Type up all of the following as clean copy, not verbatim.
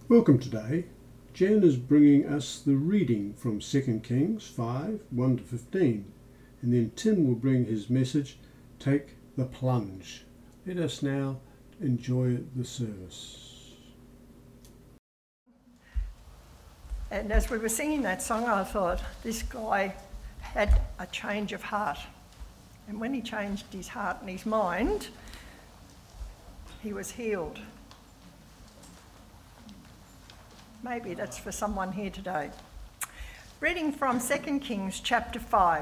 Welcome today. Jan is bringing us the reading from 2 Kings 5, 1 to 15, and then Tim will bring his message, Take the Plunge. Let us now enjoy the service. And as we were singing that song, I thought, this guy had a change of heart. And when he changed his heart and his mind, he was healed. Maybe that's for someone here today. Reading from 2 Kings chapter 5.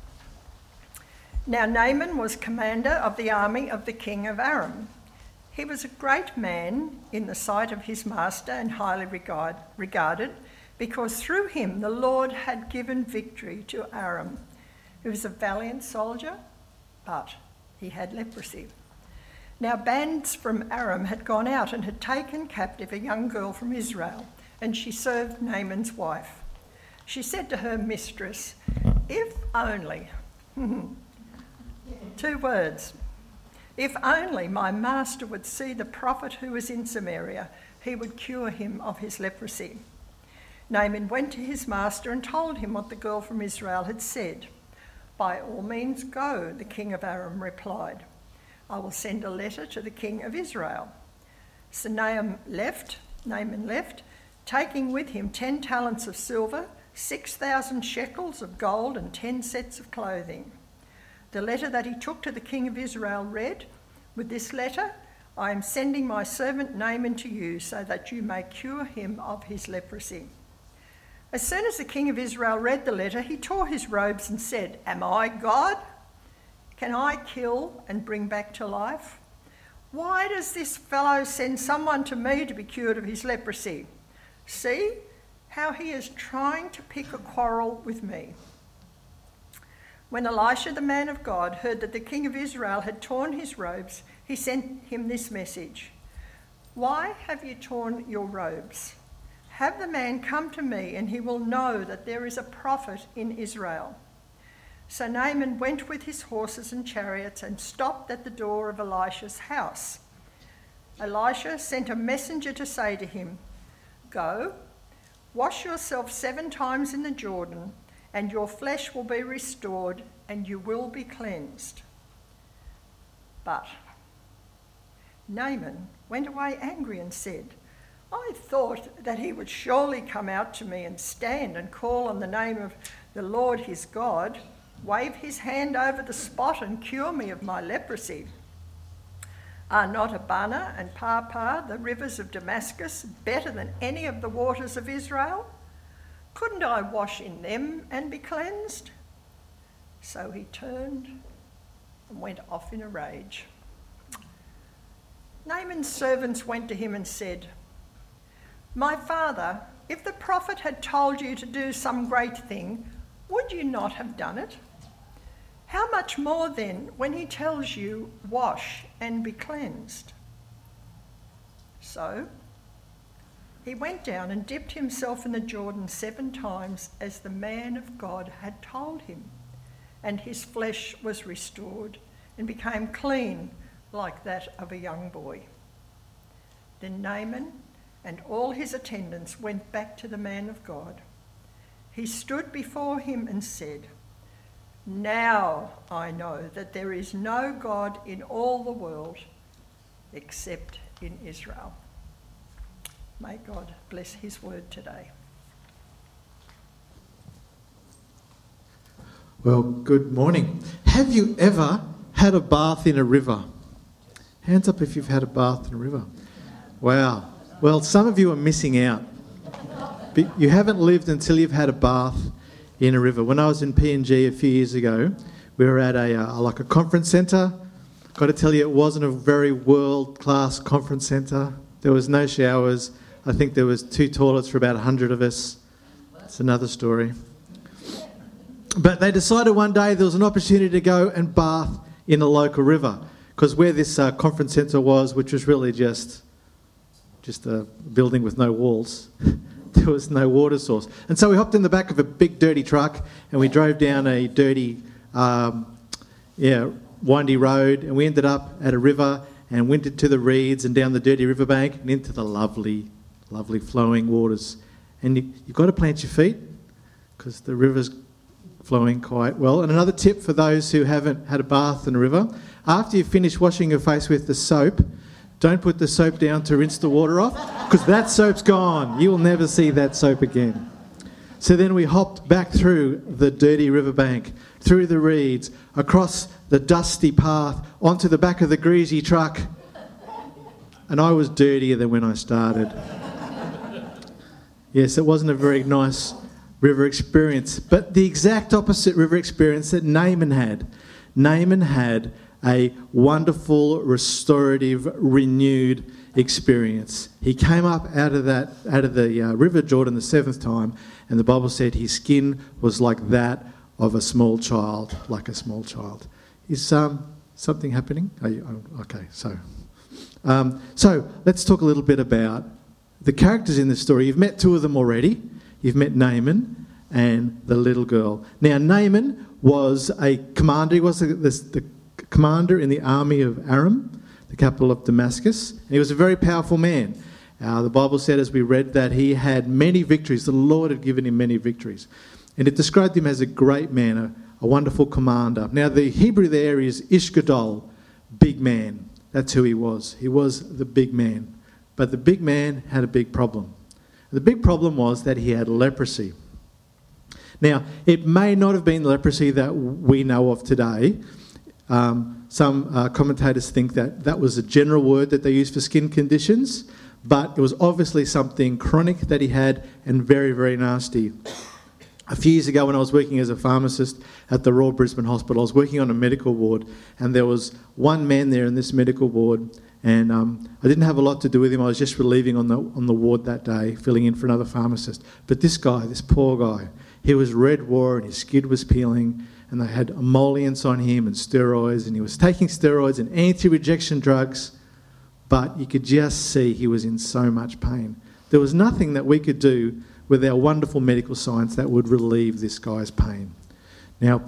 Now Naaman was commander of the army of the king of Aram. He was a great man in the sight of his master and highly regarded, because through him the Lord had given victory to Aram. He was a valiant soldier, but he had leprosy. Now bands from Aram had gone out and had taken captive a young girl from Israel, and she served Naaman's wife. She said to her mistress, if only, 2 words, if only my master would see the prophet who is in Samaria, he would cure him of his leprosy. Naaman went to his master and told him what the girl from Israel had said. By all means go, the king of Aram replied. I will send a letter to the king of Israel. So Naaman left, taking with him 10 talents of silver, 6,000 shekels of gold, and 10 sets of clothing. The letter that he took to the king of Israel read, with this letter, I am sending my servant Naaman to you so that you may cure him of his leprosy. As soon as the king of Israel read the letter, he tore his robes and said, Am I God? Can I kill and bring back to life? Why does this fellow send someone to me to be cured of his leprosy? See how he is trying to pick a quarrel with me. When Elisha, the man of God, heard that the king of Israel had torn his robes, he sent him this message. Why have you torn your robes? Have the man come to me, and he will know that there is a prophet in Israel. So Naaman went with his horses and chariots and stopped at the door of Elisha's house. Elisha sent a messenger to say to him, Go, wash yourself 7 times in the Jordan, and your flesh will be restored, and you will be cleansed. But Naaman went away angry and said, I thought that he would surely come out to me and stand and call on the name of the Lord his God, wave his hand over the spot and cure me of my leprosy. Are not Abana and Pharpar, the rivers of Damascus, better than any of the waters of Israel? Couldn't I wash in them and be cleansed? So he turned and went off in a rage. Naaman's servants went to him and said, My father, if the prophet had told you to do some great thing, would you not have done it? How much more then when he tells you, wash and be cleansed? So he went down and dipped himself in the Jordan 7 times as the man of God had told him, and his flesh was restored and became clean like that of a young boy. Then Naaman and all his attendants went back to the man of God. He stood before him and said, Now I know that there is no God in all the world except in Israel. May God bless his word today. Well, good morning. Have you ever had a bath in a river? Hands up if you've had a bath in a river. Wow. Well, some of you are missing out. You haven't lived until you've had a bath in a river. When I was in PNG a few years ago, we were at a conference centre. Got to tell you, it wasn't a very world-class conference centre. There was no showers. I think there was 2 toilets for about 100 of us. It's another story. But they decided one day there was an opportunity to go and bath in a local river, because where this conference centre was, which was really just a building with no walls, there was no water source. And so we hopped in the back of a big dirty truck and we drove down a dirty, windy road, and we ended up at a river and went into the reeds and down the dirty riverbank and into the lovely lovely flowing waters. And you've got to plant your feet because the river's flowing quite well. And another tip for those who haven't had a bath in a river, after you finish washing your face with the soap, don't put the soap down to rinse the water off because that soap's gone. You will never see that soap again. So then we hopped back through the dirty riverbank, through the reeds, across the dusty path, onto the back of the greasy truck. And I was dirtier than when I started. Yes, it wasn't a very nice river experience, but the exact opposite river experience that Naaman had. Naaman had a wonderful, restorative, renewed experience. He came up out of the River Jordan the seventh time, and the Bible said his skin was like that of a small child, like a small child. Is something happening? Okay, so let's talk a little bit about the characters in this story. You've met two of them already. You've met Naaman and the little girl. Now, Naaman was a commander. He was the commander in the army of Aram, the capital of Damascus. And he was a very powerful man. The Bible said, as we read, that he had many victories. The Lord had given him many victories. And it described him as a great man, a wonderful commander. Now, the Hebrew there is Ishgadol, big man. That's who he was. He was the big man. But the big man had a big problem. The big problem was that he had leprosy. Now, it may not have been leprosy that we know of today. Some commentators think that that was a general word that they used for skin conditions, but it was obviously something chronic that he had and very, very nasty. A few years ago when I was working as a pharmacist at the Royal Brisbane Hospital, I was working on a medical ward, and there was one man there in this medical ward, and I didn't have a lot to do with him. I was just relieving on the ward that day, filling in for another pharmacist. But this guy, this poor guy, he was red raw and his skin was peeling, and they had emollients on him and steroids, and he was taking steroids and anti-rejection drugs, but you could just see he was in so much pain. There was nothing that we could do with our wonderful medical science that would relieve this guy's pain. Now,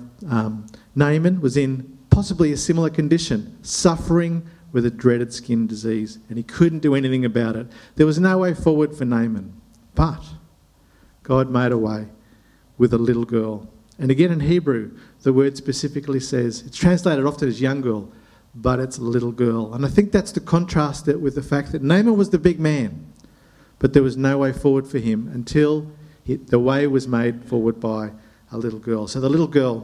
Naaman was in possibly a similar condition, suffering with a dreaded skin disease, and he couldn't do anything about it. There was no way forward for Naaman, but God made a way with a little girl. And again in Hebrew, the word specifically says, it's translated often as young girl, but it's a little girl. And I think that's to contrast it with the fact that Naaman was the big man, but there was no way forward for him until the way was made forward by a little girl. So the little girl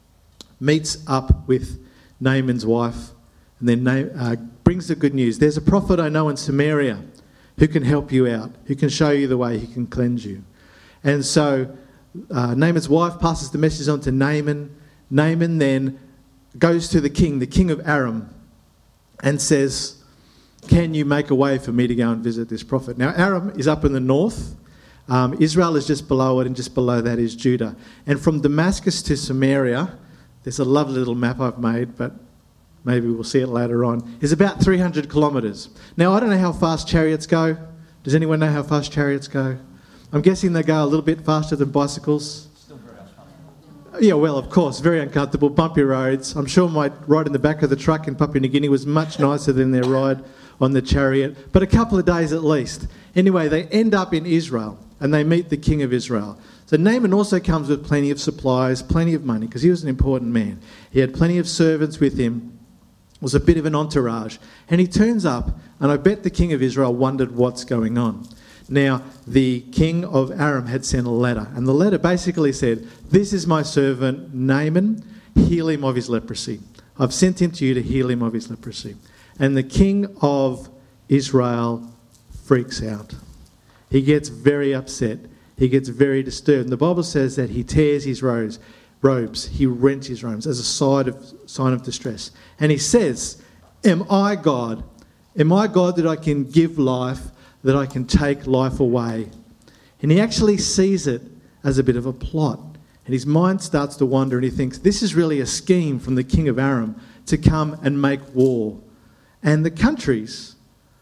meets up with Naaman's wife and then brings the good news. There's a prophet I know in Samaria who can help you out, who can show you the way, he can cleanse you. And so Naaman's wife passes the message on to Naaman. Naaman then goes to the king of Aram, and says, can you make a way for me to go and visit this prophet? Now, Aram is up in the north. Israel is just below it, and just below that is Judah. And from Damascus to Samaria, there's a lovely little map I've made, but maybe we'll see it later on, is about 300 kilometres. Now, I don't know how fast chariots go. Does anyone know how fast chariots go? I'm guessing they go a little bit faster than bicycles. Still very uncomfortable. Yeah, well, of course, very uncomfortable, bumpy roads. I'm sure my ride in the back of the truck in Papua New Guinea was much nicer than their ride on the chariot, but a couple of days at least. Anyway, they end up in Israel, and they meet the king of Israel. So Naaman also comes with plenty of supplies, plenty of money, because he was an important man. He had plenty of servants with him. It was a bit of an entourage. And he turns up, and I bet the king of Israel wondered what's going on. Now, the king of Aram had sent a letter, and the letter basically said, this is my servant Naaman, heal him of his leprosy. I've sent him to you to heal him of his leprosy. And the king of Israel freaks out. He gets very upset. He gets very disturbed. And the Bible says that he tears his robes. He rents his robes as a sign of distress. And he says, am I God? Am I God that I can give life, that I can take life away? And he actually sees it as a bit of a plot. And his mind starts to wander, and he thinks, this is really a scheme from the king of Aram to come and make war. And the countries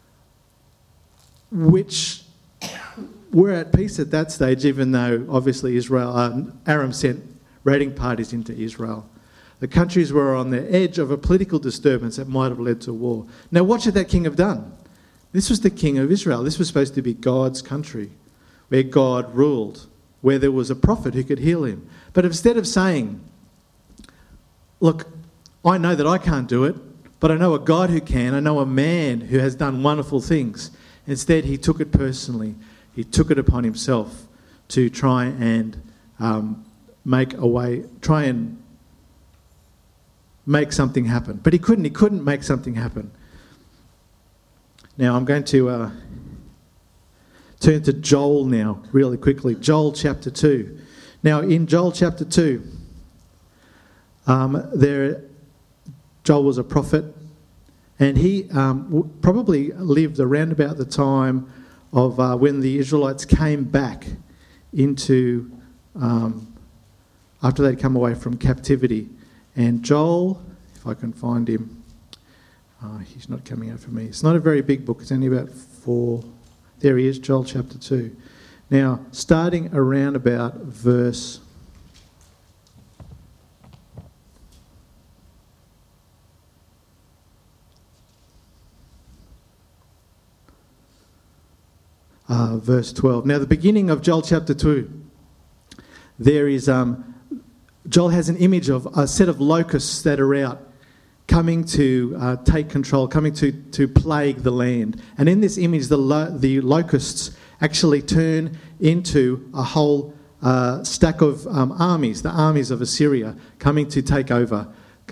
which were at peace at that stage, even though obviously Aram sent raiding parties into Israel, the countries were on the edge of a political disturbance that might have led to war. Now, what should that king have done? This was the king of Israel. This was supposed to be God's country, where God ruled, where there was a prophet who could heal him. But instead of saying, look, I know that I can't do it, but I know a God who can. I know a man who has done wonderful things. Instead, he took it personally. He took it upon himself to try and make something happen. But he couldn't make something happen. Now I'm going to turn to Joel now, really quickly. Joel chapter 2. Now in Joel chapter 2, Joel was a prophet, and he probably lived around about the time of when the Israelites came back into, after they'd come away from captivity. And Joel, if I can find him, he's not coming out for me. It's not a very big book. It's only about 4. There he is, Joel chapter 2. Now, starting around about verse 12. Now, the beginning of Joel chapter 2, there is, Joel has an image of a set of locusts that are out, coming to take control, coming to plague the land. And in this image, the locusts actually turn into a whole stack of armies, the armies of Assyria, coming to take over,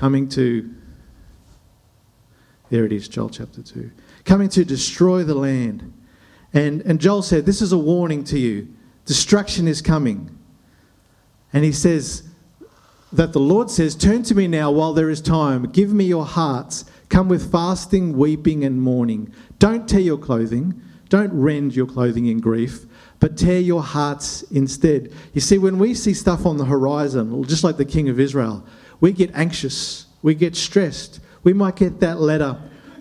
there it is, Joel chapter 2, coming to destroy the land. And Joel said, this is a warning to you. Destruction is coming. And he says that the Lord says, turn to me now while there is time. Give me your hearts. Come with fasting, weeping and mourning. Don't tear your clothing. Don't rend your clothing in grief, but tear your hearts instead. You see, when we see stuff on the horizon, just like the king of Israel, we get anxious. We get stressed. We might get that letter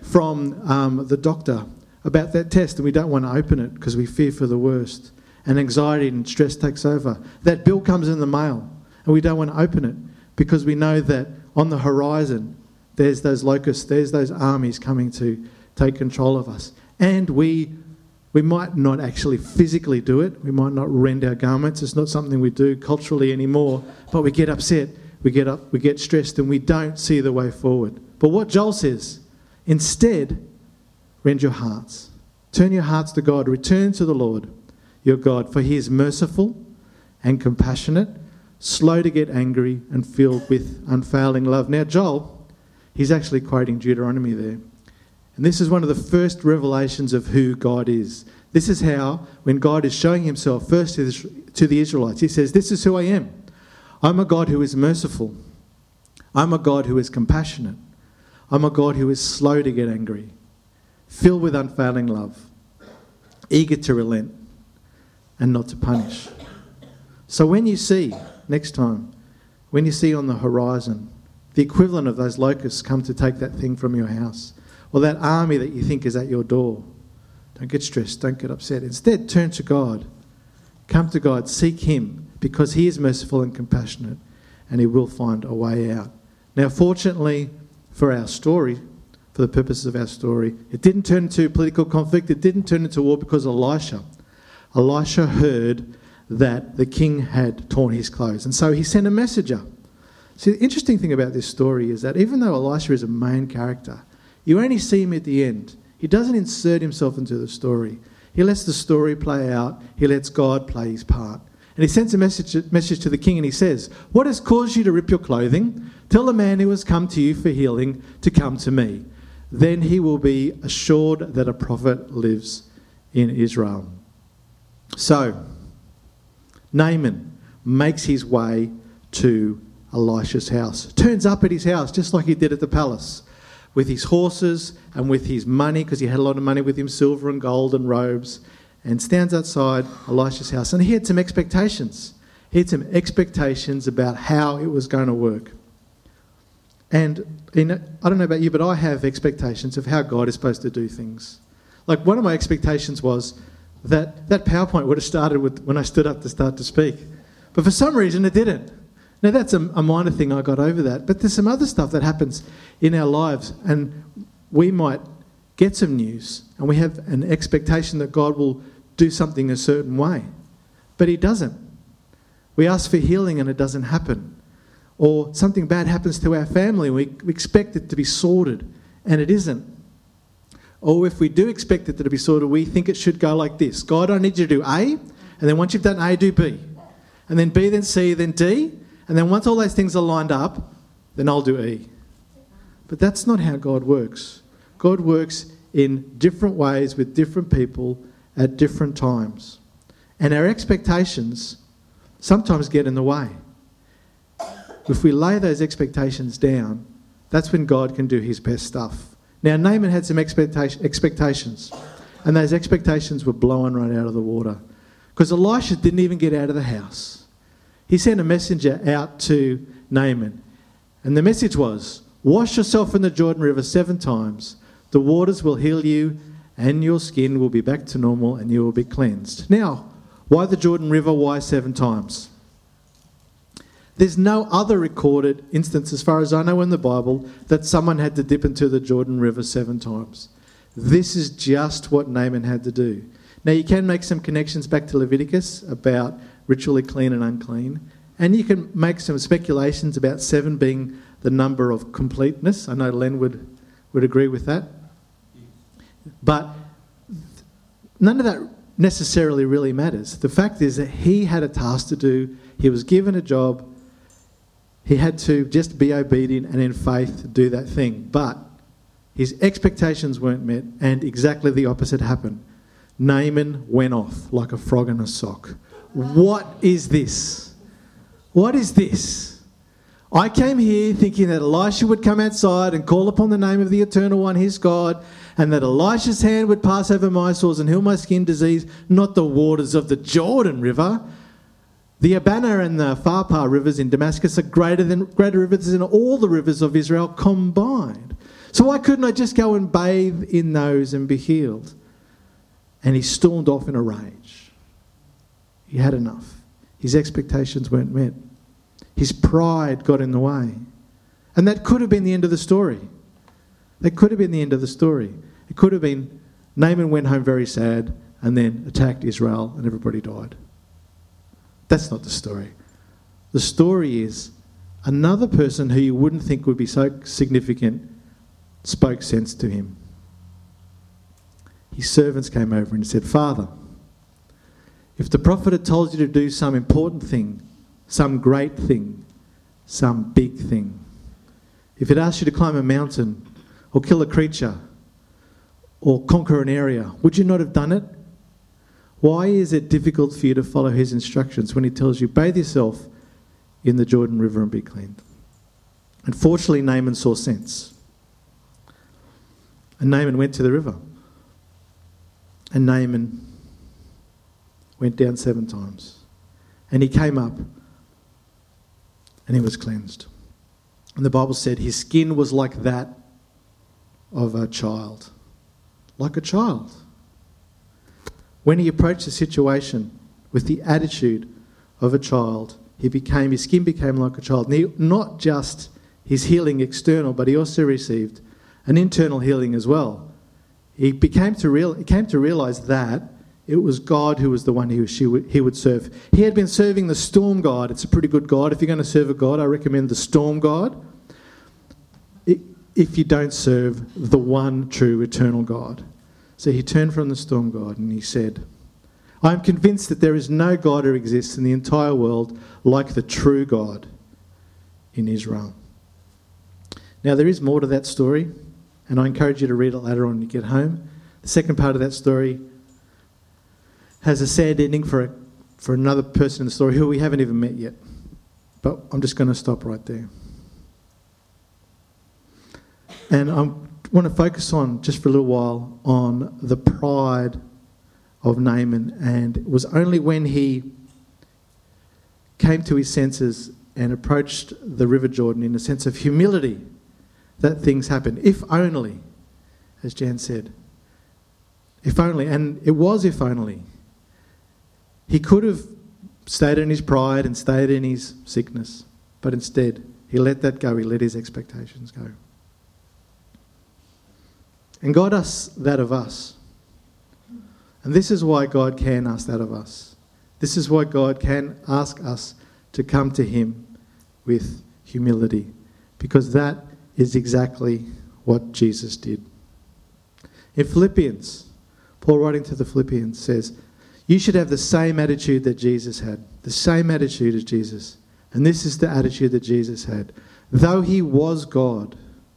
from the doctor about that test, and we don't want to open it because we fear for the worst. And anxiety and stress takes over. That bill comes in the mail, and we don't want to open it because we know that on the horizon there's those locusts, there's those armies coming to take control of us. And we might not actually physically do it. We might not rend our garments. It's not something we do culturally anymore. But we get upset, we get stressed, and we don't see the way forward. But what Joel says, instead, rend your hearts. Turn your hearts to God. Return to the Lord your God, for he is merciful and compassionate, slow to get angry, and filled with unfailing love. Now, Joel, he's actually quoting Deuteronomy there. And this is one of the first revelations of who God is. This is how, when God is showing himself first to the Israelites, he says, this is who I am. I'm a God who is merciful. I'm a God who is compassionate. I'm a God who is slow to get angry, filled with unfailing love, eager to relent and not to punish. So when you see, next time, when you see on the horizon the equivalent of those locusts come to take that thing from your house, or that army that you think is at your door, don't get stressed, don't get upset. Instead, turn to God. Come to God, seek him, because he is merciful and compassionate, and he will find a way out. Now, fortunately for our story, for the purposes of our story, it didn't turn into political conflict, it didn't turn into war because Elisha heard that the king had torn his clothes, and so he sent a messenger. See, the interesting thing about this story is that even though Elisha is a main character, you only see him at the end. He doesn't insert himself into the story. He lets the story play out. He lets God play his part. And he sends a message to the king, and he says, what has caused you to rip your clothing? Tell the man who has come to you for healing to come to me. Then he will be assured that a prophet lives in Israel. So, Naaman makes his way to Elisha's house. Turns up at his house just like he did at the palace, with his horses and with his money, because he had a lot of money with him, silver and gold and robes, and stands outside Elisha's house. And he had some expectations. He had some expectations about how it was going to work. And I don't know about you, but I have expectations of how God is supposed to do things. Like, one of my expectations was that PowerPoint would have started with when I stood up to start to speak. But for some reason it didn't. Now, that's a minor thing, I got over that. But there's some other stuff that happens in our lives, and we might get some news and we have an expectation that God will do something a certain way. But he doesn't. We ask for healing and it doesn't happen. Or something bad happens to our family and we expect it to be sorted and it isn't. Or if we do expect it to be sorted, we think it should go like this. God, I need you to do A, and then once you've done A, do B. And then B, then C, then D. And then once all those things are lined up, then I'll do E. But that's not how God works. God works in different ways with different people at different times. And our expectations sometimes get in the way. If we lay those expectations down, that's when God can do his best stuff. Now, Naaman had some expectations, and those expectations were blown right out of the water. Because Elisha didn't even get out of the house. He sent a messenger out to Naaman, and the message was, wash yourself in the Jordan River 7 times. The waters will heal you, and your skin will be back to normal, and you will be cleansed. Now, why the Jordan River? Why 7 times? There's no other recorded instance, as far as I know in the Bible, that someone had to dip into the Jordan River 7 times. This is just what Naaman had to do. Now, you can make some connections back to Leviticus about ritually clean and unclean, and you can make some speculations about 7 being the number of completeness. I know Len would agree with that. But none of that necessarily really matters. The fact is that he had a task to do. He was given a job. He had to just be obedient and in faith do that thing. But his expectations weren't met, and exactly the opposite happened. Naaman went off like a frog in a sock. What is this? What is this? I came here thinking that Elisha would come outside and call upon the name of the Eternal One, his God, and that Elisha's hand would pass over my sores and heal my skin disease, not the waters of the Jordan River. The Abana and the Pharpar rivers in Damascus are greater rivers than all the rivers of Israel combined. So why couldn't I just go and bathe in those and be healed? And he stormed off in a rage. He had enough. His expectations weren't met. His pride got in the way. And that could have been the end of the story. That could have been the end of the story. It could have been Naaman went home very sad and then attacked Israel and everybody died. That's not the story. The story is another person who you wouldn't think would be so significant spoke sense to him. His servants came over and said, Father, if the prophet had told you to do some important thing, some great thing, some big thing, if it asked you to climb a mountain or kill a creature or conquer an area, would you not have done it? Why is it difficult for you to follow his instructions when he tells you, bathe yourself in the Jordan River and be cleaned? Unfortunately, Naaman saw sense. And Naaman went to the river. And Naaman went down 7 times. And he came up and he was cleansed. And the Bible said his skin was like that of a child. Like a child. When he approached the situation with the attitude of a child, his skin became like a child. Not just his healing external, but he also received an internal healing as well. He came to realise that it was God who was the one he would serve. He had been serving the storm god. It's a pretty good god. If you're going to serve a god, I recommend the storm god. If you don't serve the one true eternal God. So he turned from the storm god and he said, I am convinced that there is no God who exists in the entire world like the true God in Israel. Now there is more to that story, and I encourage you to read it later on when you get home. The second part of that story has a sad ending for another person in the story who we haven't even met yet. But I'm just going to stop right there. And I want to focus on, just for a little while, on the pride of Naaman. And it was only when he came to his senses and approached the River Jordan in a sense of humility that things happened. If only, as Jan said. If only. And it was if only. He could have stayed in his pride and stayed in his sickness. But instead, he let that go. He let his expectations go. And God asks that of us. And this is why God can ask that of us. This is why God can ask us to come to him with humility, because that is exactly what Jesus did. In Philippians, Paul writing to the Philippians says, you should have the same attitude that Jesus had, the same attitude as Jesus. And this is the attitude that Jesus had. Though he was God,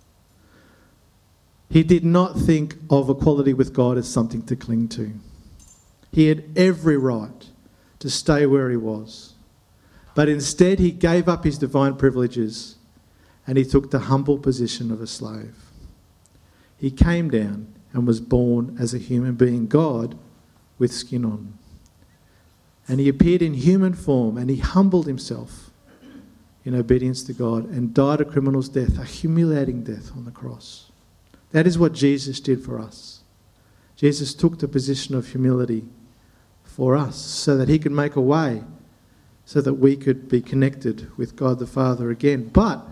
he did not think of equality with God as something to cling to. He had every right to stay where he was. But instead he gave up his divine privileges and he took the humble position of a slave. He came down and was born as a human being, God with skin on. And he appeared in human form and he humbled himself in obedience to God and died a criminal's death, a humiliating death on the cross. That is what Jesus did for us. Jesus took the position of humility for us so that he could make a way so that we could be connected with God the Father again. But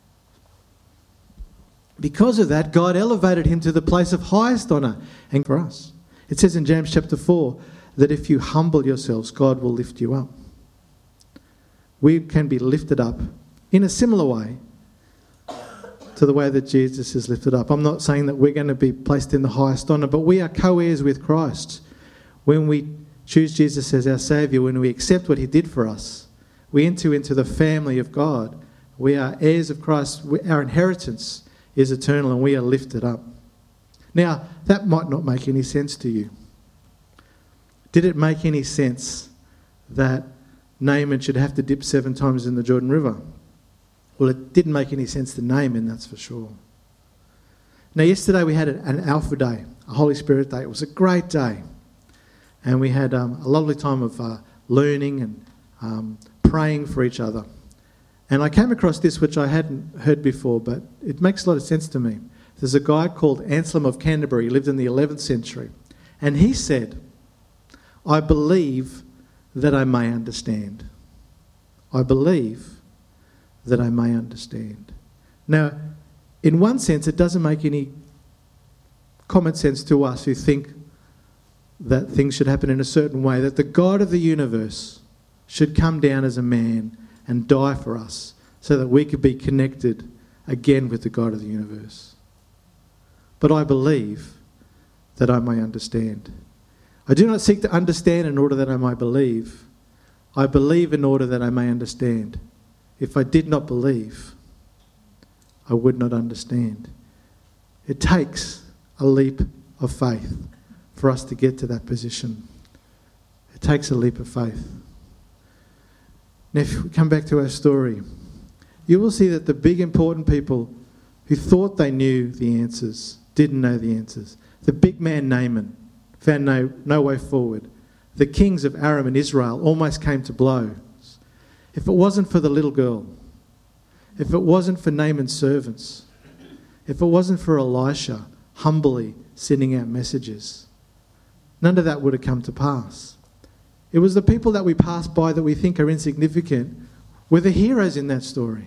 because of that, God elevated him to the place of highest honour and for us. It says in James chapter 4 that if you humble yourselves, God will lift you up. We can be lifted up in a similar way to the way that Jesus is lifted up. I'm not saying that we're going to be placed in the highest honour, but we are co-heirs with Christ. When we choose Jesus as our Saviour, when we accept what he did for us, we enter into the family of God. We are heirs of Christ. Our inheritance is eternal and we are lifted up. Now, that might not make any sense to you. Did it make any sense that Naaman should have to dip 7 times in the Jordan River? Well, it didn't make any sense to Naaman, that's for sure. Now, yesterday we had an Alpha Day, a Holy Spirit Day. It was a great day. And we had a lovely time of learning and praying for each other. And I came across this, which I hadn't heard before, but it makes a lot of sense to me. There's a guy called Anselm of Canterbury. He lived in the 11th century. And he said, I believe that I may understand. I believe that I may understand. Now, in one sense, it doesn't make any common sense to us who think that things should happen in a certain way, that the God of the universe should come down as a man and die for us so that we could be connected again with the God of the universe. But I believe that I may understand. I do not seek to understand in order that I may believe. I believe in order that I may understand. If I did not believe, I would not understand. It takes a leap of faith for us to get to that position. It takes a leap of faith. Now, if we come back to our story, you will see that the big important people who thought they knew the answers didn't know the answers. The big man Naaman found no way forward. The kings of Aram and Israel almost came to blows. If it wasn't for the little girl, if it wasn't for Naaman's servants, if it wasn't for Elisha humbly sending out messages, none of that would have come to pass. It was the people that we pass by that we think are insignificant were the heroes in that story.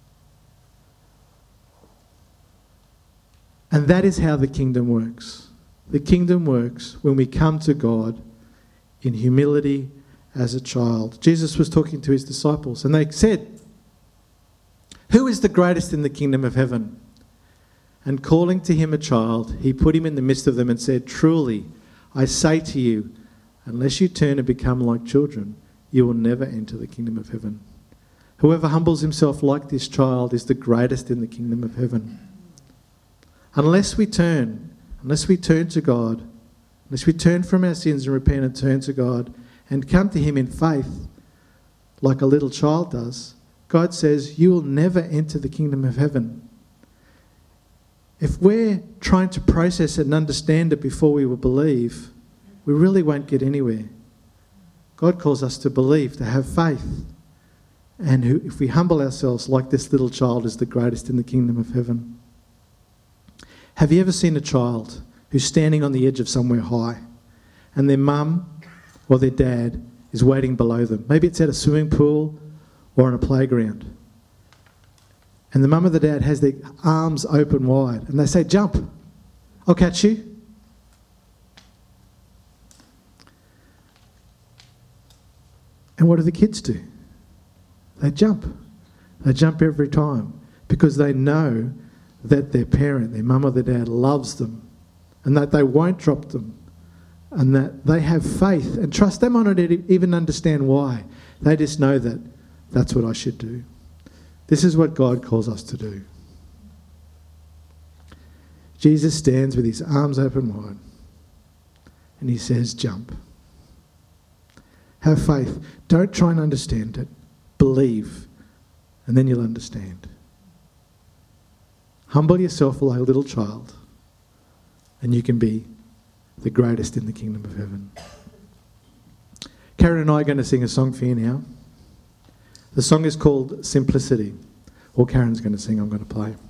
And that is how the kingdom works. The kingdom works when we come to God in humility as a child. Jesus was talking to his disciples and they said, who is the greatest in the kingdom of heaven? And calling to him a child, he put him in the midst of them and said, truly, I say to you, unless you turn and become like children, you will never enter the kingdom of heaven. Whoever humbles himself like this child is the greatest in the kingdom of heaven. Unless we turn to God, unless we turn from our sins and repent and turn to God and come to him in faith, like a little child does, God says, you will never enter the kingdom of heaven. If we're trying to process it and understand it before we will believe, we really won't get anywhere. God calls us to believe, to have faith. And if we humble ourselves like this little child is the greatest in the kingdom of heaven. Have you ever seen a child who's standing on the edge of somewhere high and their mum or their dad is waiting below them? Maybe it's at a swimming pool or on a playground. And the mum or the dad has their arms open wide and they say, jump. I'll catch you. And what do the kids do? They jump. They jump every time because they know that their parent, their mum or their dad, loves them and that they won't drop them and that they have faith and trust. They might not even understand why. They just know that that's what I should do. This is what God calls us to do. Jesus stands with his arms open wide and he says, jump. Have faith. Don't try and understand it. Believe, and then you'll understand. Humble yourself like a little child, and you can be the greatest in the kingdom of heaven. Karen and I are going to sing a song for you now. The song is called Simplicity. Or Karen's going to sing, I'm going to play.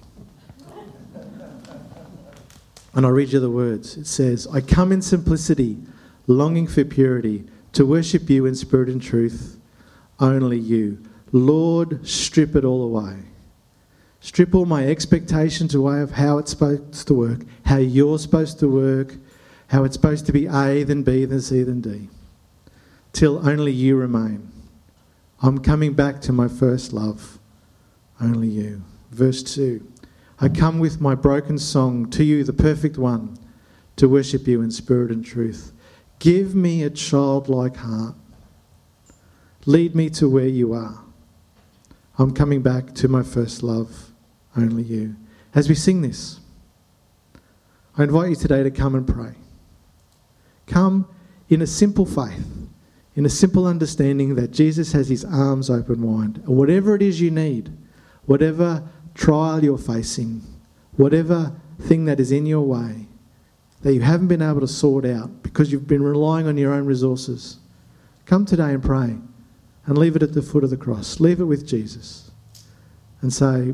And I'll read you the words. It says, I come in simplicity, longing for purity, to worship you in spirit and truth, only you. Lord, strip it all away. Strip all my expectations away of how it's supposed to work, how you're supposed to work, how it's supposed to be A, then B, then C, then D, till only you remain. I'm coming back to my first love, only you. Verse 2, I come with my broken song to you, the perfect one, to worship you in spirit and truth. Give me a childlike heart. Lead me to where you are. I'm coming back to my first love, only you. As we sing this, I invite you today to come and pray. Come in a simple faith, in a simple understanding that Jesus has his arms open wide. And whatever it is you need, whatever trial you're facing, whatever thing that is in your way, that you haven't been able to sort out because you've been relying on your own resources, come today and pray and leave it at the foot of the cross. Leave it with Jesus and say,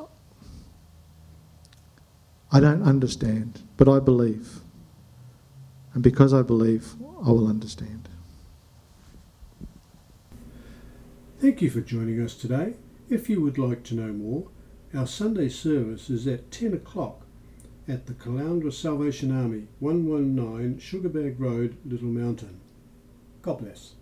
I don't understand, but I believe. And because I believe, I will understand. Thank you for joining us today. If you would like to know more, our Sunday service is at 10 o'clock at the Caloundra Salvation Army, 119 Sugarbag Road, Little Mountain. God bless.